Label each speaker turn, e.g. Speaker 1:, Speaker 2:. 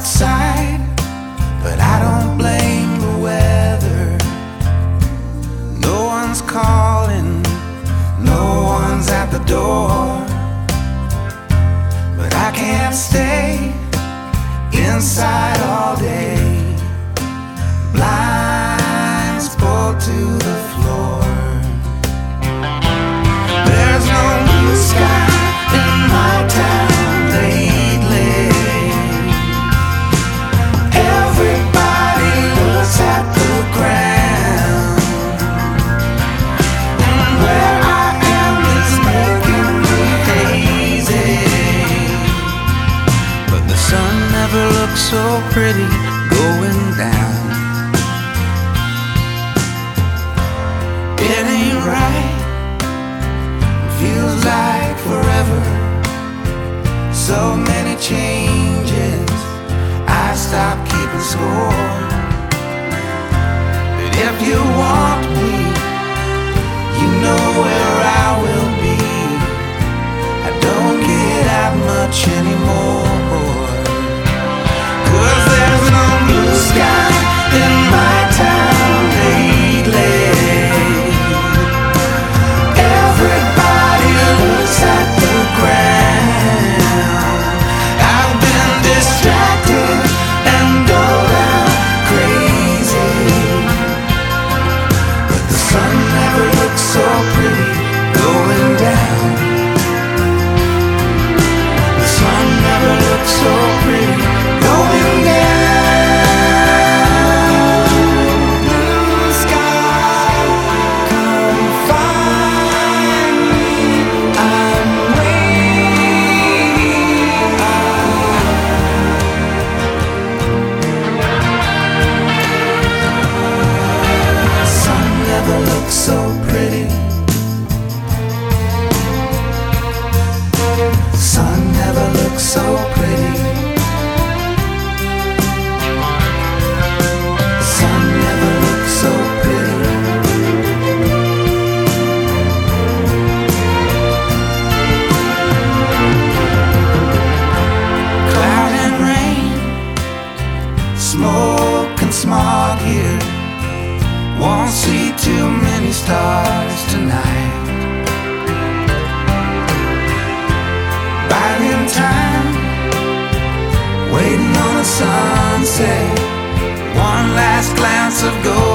Speaker 1: outside, but I don't blame the weather. No one's calling, no one's at the door, but I can't stay inside all day. Blinds pulled to the floor. There's no blue sky in my town lately. Everybody looks at the ground, and where I am is making me hazy. But the sun never looks so pretty going down. It ain't right, feels like forever. So many changes, I stopped keeping score. But if you want me, you know where I will be. I don't get out much anymore, 'cause there's no blue sky in my town lately. Everybody looks at the ground. I've been distracted and dulled out crazy, but the sun never looks so pretty going down. The sun never looks so pretty going down. Blue sky, come find me. I'm waiting. The sun never looks so pretty. The sun never looks so pretty. The sun never looks so pretty. Cloud and rain, smoke and smog here. Won't see too many stars tonight. Biding time, waiting on a sunset. One last glance of gold